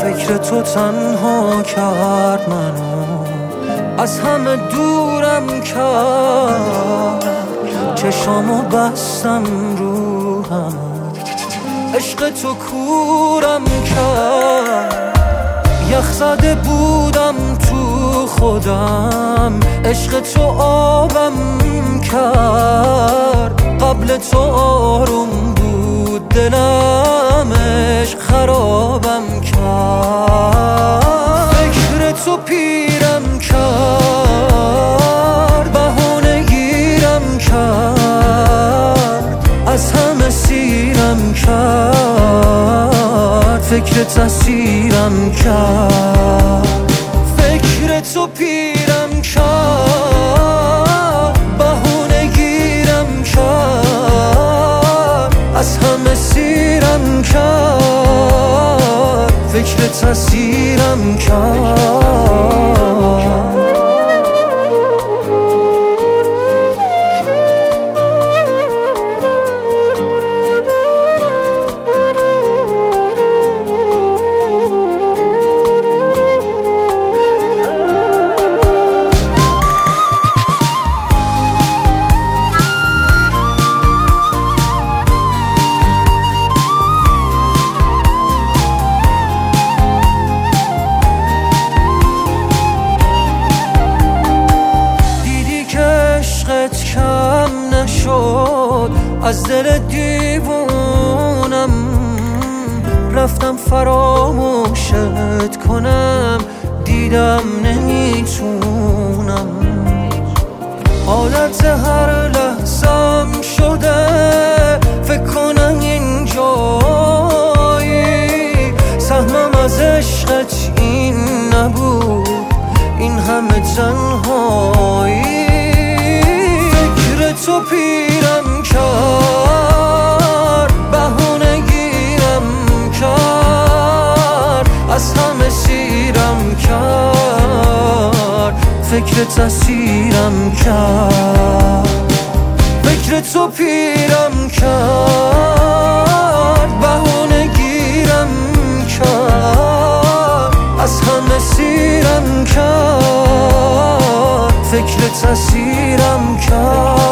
فکر تو تنها کرد منو، از همه دورم کرد. چشامو بستم رو هم، عشق تو کورم کرد. یخ زده بودم تو خودم، عشق تو آبم کرد. قبل تو آروم بود دلم، عشق خرابم کرد. فکر تو پیرم کرد، بهونه گیرم کرد، از همه سیرم کرد. فکر تسیرم کرد. فکر تو پیرم کرد، بهونه گیرم کرد، از همه سیرم کرد. فکر تسیرم کرد. کم نشد از دل دیوونم، رفتم فراموشت کنم، دیدم نمیتونم. حالت هر لحظم شده فکر کنم اینجایی. سهمم از عشقت این نبود، این همه تنهایی. تو پیرم کرد، بهونه گیرم کرد، از همه سیرم کرد. فکر تسیرم کرد. فکر تو پیرم کرد، بهونه گیرم کرد، از همه سیرم کرد. فکر تسیرم کرد.